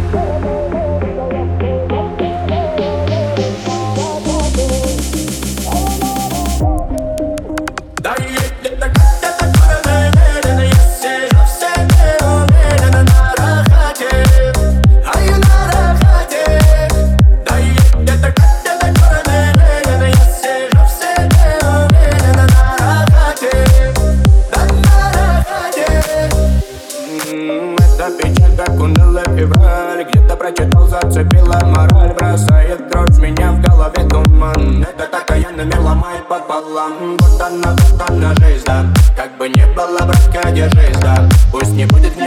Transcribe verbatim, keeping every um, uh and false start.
Печаль, как унылый февраль. Где-то прочитал, зацепила мораль. Бросает дрожь, меня в голове туман. Этот окаянный мир ломает пополам. Вот она, вот она жизнь, да. Как бы не было, братка, держись, да. Пусть не будет